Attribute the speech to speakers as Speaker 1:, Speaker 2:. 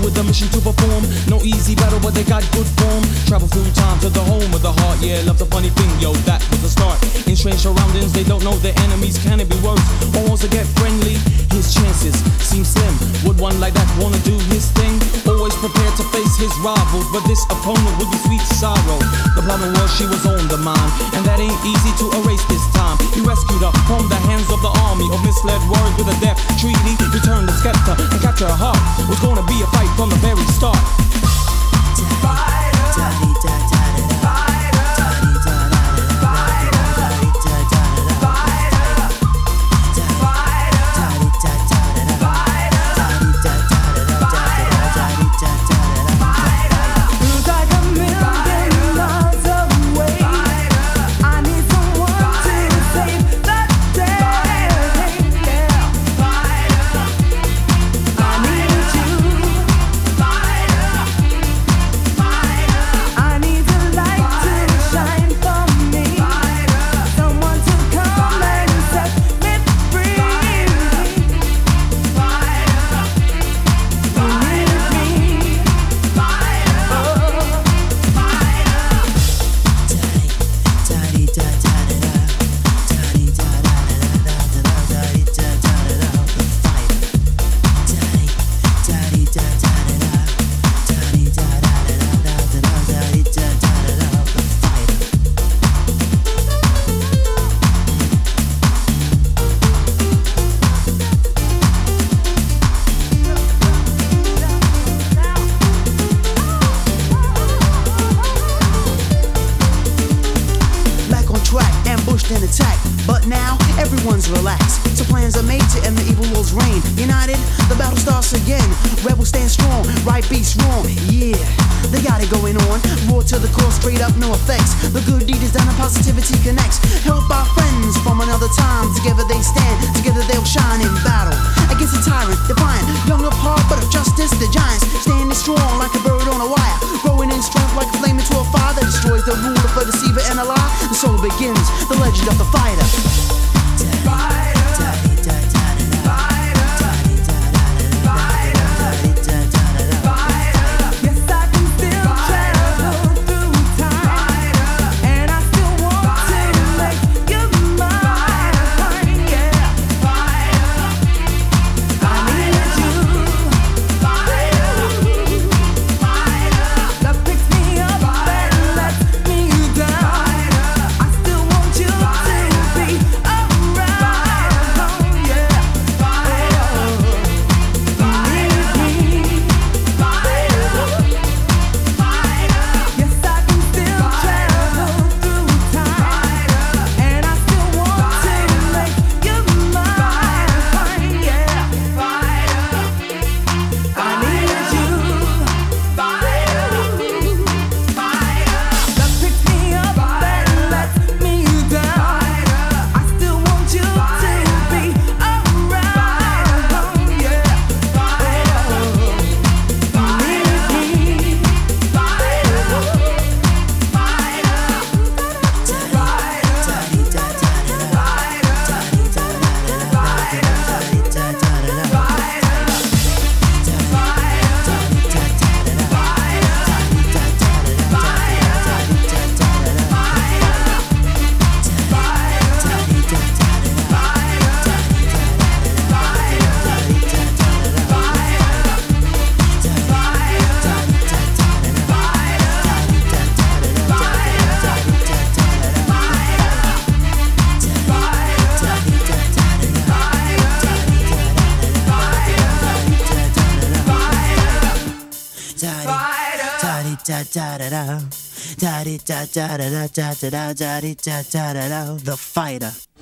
Speaker 1: with a mission to perform. No easy battle, but they got good form. Travel through time to the home of the heart. Yeah, love's a funny thing, yo, that was the start. In strange surroundings, they don't know their enemies. Can it be worse? Or wants to get friendly? His chances seem slim. Would one like that wanna do his thing? Always prepared to face his rivals, but this opponent would be sweet sorrow. The problem was she was on the mind, and that ain't easy to erase this time. He rescued her from the hands of the army of misled words with a death treaty. Returned the scepter and capture her heart. Was gonna be a fight from the very start.
Speaker 2: An attack, but now everyone's relaxed. So plans are made to end the evil world's reign. United, the battle starts again. Rebels stand strong, right beats wrong. Yeah, they got it going on. Raw to the core, straight up, no effects. The good deed is done and positivity connects. Help our friends from another time. Together they stand, together they'll shine in battle against a tyrant, defiant. Young of heart, but of justice, the giants standing strong like a bird on a wire. Growing in strength like a flame into a fire that destroys the ruler for deceiver and a lie. And so begins the legend of the fighter. The fighter.